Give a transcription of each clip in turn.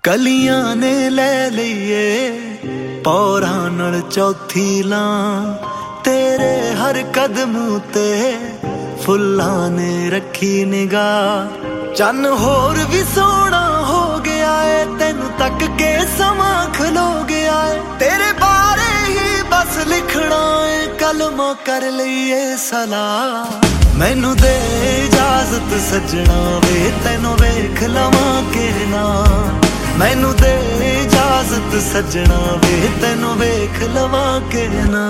कलियां ने ले लईए पौरां नाल चौथी लां तेरे हर कदम ते फुल्लां ने रखी निगाह। चन्न होर भी सोहना हो गया है तेनू तक के समा खलो गया है। तेरे बारे ही बस लिखना है कलमा कर लईए सलाह। मैनू दे इजाजत सजना वे तेनू वेख लवां के ना। मैनू दे इजाजत सजना वे तेनू वेख लवां के ना।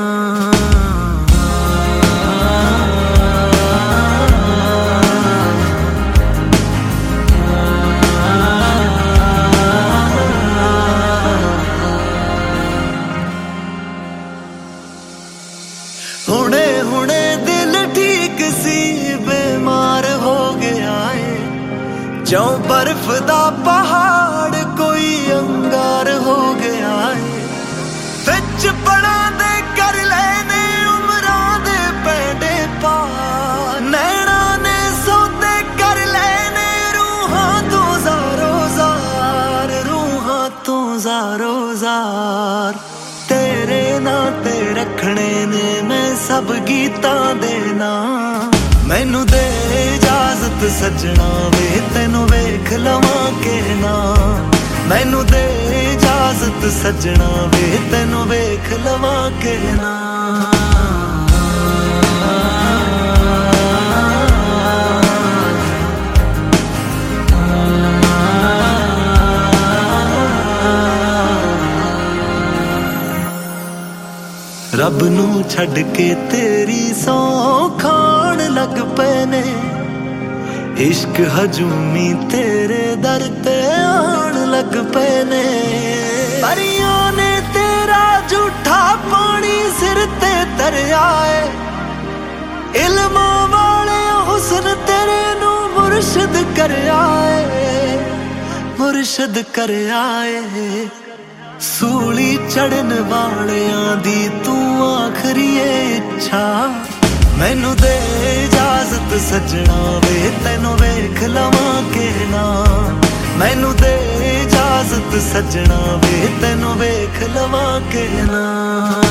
हुणे हुणे दिल ठीक सी बीमार हो गया है। जो बर्फ दा पहाड़ कोई अंगार हो गया है। विच बड़ा दे कर लेने उमरां दे पैंडे पार। नैना ने सौदे कर लेने रूहां तो ज़ारो ज़ार। रूहां तो ज़ारो ज़ार तेरे नाते रखने ने मैं सब गीतां दे नां। मैनू दे इजाजत सजना वे तेनू वेख लवां के ना। मैनू दे इजाजत सजना वे तेनू वेख लवां के ना। रब नू छड़ के तेरी सौ खान लग पे ने। इश्क हजूमी तेरे दर ते आन लग पे ने। परियां ने तेरा झूठा पानी सिर ते तरया है। इल्मां वाले हुस्न तेरे नू मुर्शद करया है। मुर्शद करया है। सूली चढ़न वालियां दी तू आखरी इच्छा। मैनू दे इजाजत सजना वे तेनू वेख लवां के ना। मैनू दे इजाजत सजना वे तेनू वेख लवां के ना।